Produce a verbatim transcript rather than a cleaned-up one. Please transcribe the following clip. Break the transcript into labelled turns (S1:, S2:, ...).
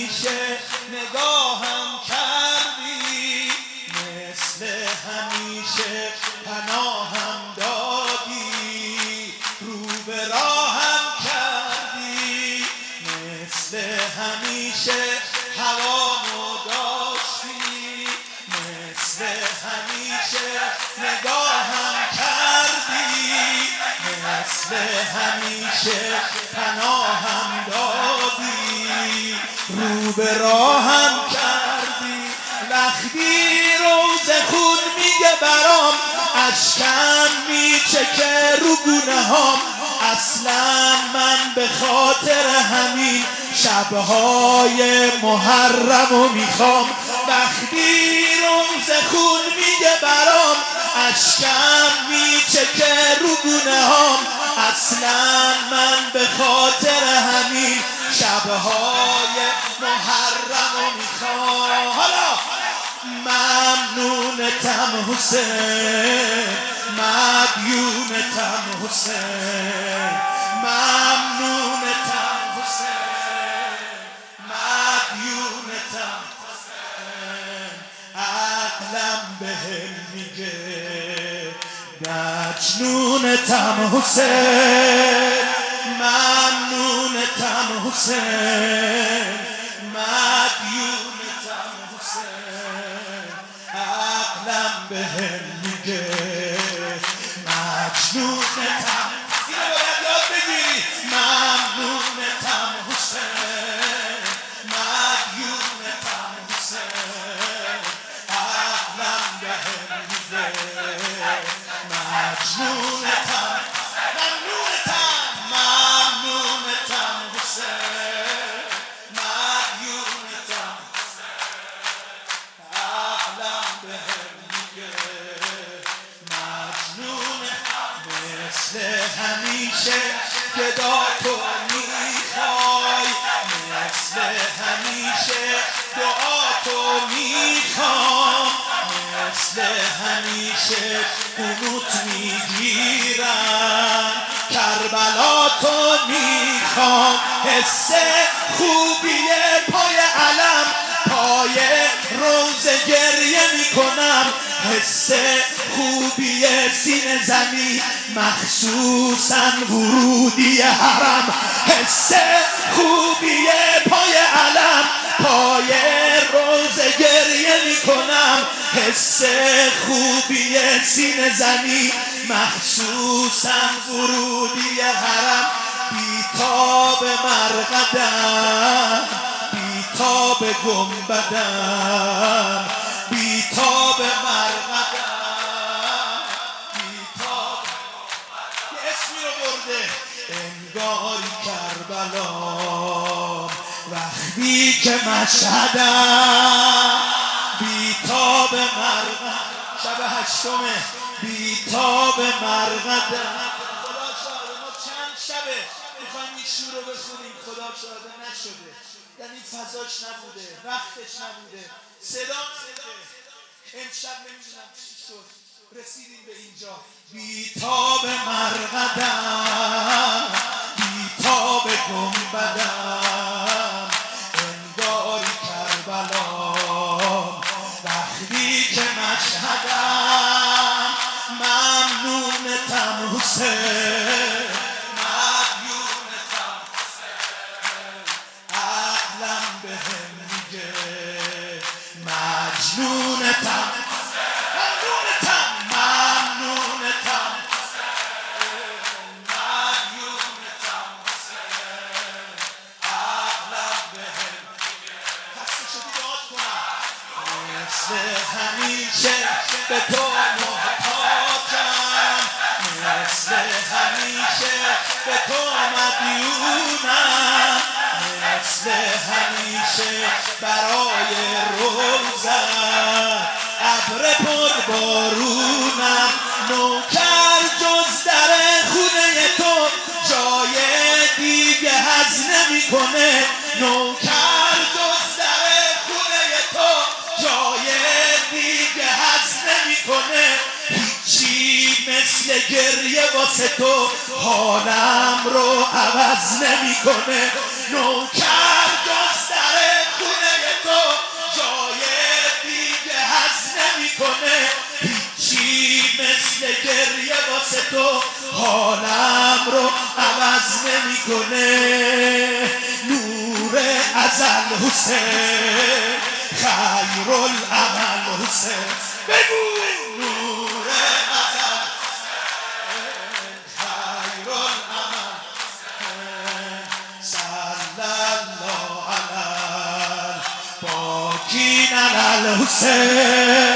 S1: همیشه نگاهم کردی، مثل همیشه پناهم دادی، رو به راهم کردی، مثل همیشه هوامو داشتی، مثل همیشه نگاهم کردی، مثل همیشه پناهم دادی، رو به راهم کردی. وقتی روز خون میگه برام، اشکم میچکه رو گونه هام، اصلا من به خاطر همین شبهای محرمو میخوام. وقتی روز خون میگه برام، اشکم میچکه رو گونه هام، اصلا من به خاطر همین شبهای محرمو میخوام. حالا ممنونتم حسین، مدیونتم حسین، ممنونتم حسین، مدیونتم حسین. عقلم بهم میگه مجنونتم حسین، ممنونتم حسین، مدیونتم حسین. عقلم بهم میگه مجنونتم، اینو باید یاد بگیری. ممنونتم حسین، مدیونتم حسین. عقلم بهم میگه مجنونتم، ممنونتم، ممنونتم حسین، مدیونتم. عقلم بهم میگه مجنونتم. مثل همیشه گدا تو میخوای، مثل همیشه دعا تو میخوام، مثل همیشه قنوت میگیرم، کربلا تو میخوام. حس خوبی پای علم، پای روز گریه میکنم، حس خوبی سینه زنی، مخصوصا ورودی حرم. حس خوبی پای علم، پای روز گریه میکنم، حس خوبی سینه زنی، مخصوصا ورودی حرم. بیتاب مرقدم، بیتاب گنبدم، بیتاب مرقدم، بیتاب یه اسمی رو برده. انگاری کربلا وقتی که مشهدم، بیتاب مرقدم. شب هشتمه، بیتاب مرقدم. خدا شاهده ما چند شبه میخوایم این شور رو بخونیم، خدا شاهده نشده. یعنی فضاش نبوده، وقتش نبوده، صدا نبوده. امشب نمیدونم چی شد رسیدیم به اینجا. بیتاب مرقدم، بیتاب گنبدم، انگاری کربلا وقتی که مشهدم. ممنونتم حسین، مدیونتم حسین. عقلم بهم میگه مجنونتم، ممنونتم، ممنونتم حسین، مدیونتم حسین. عقلم بهم میگه خسته شدی داد کنم. مثل همیشه به تو محتاجم، مثل همیشه به تو مدیونم، مثل همیشه برای روزم ابر پر بارونم. نوکر جز در خونه تو جای دیگه هز نمی کنه، نوکر جز در خونه تو جای دیگه هز نمی کنه. هیچی مثل گریه واسه تو حالم رو عوض نمی کنه. نوکر جز در حالم رو عوض نمیکنه نور ازل حسین خیر العمل حسین بگو نور ازل خیر العمل صلی الله علی باکین علی الحسین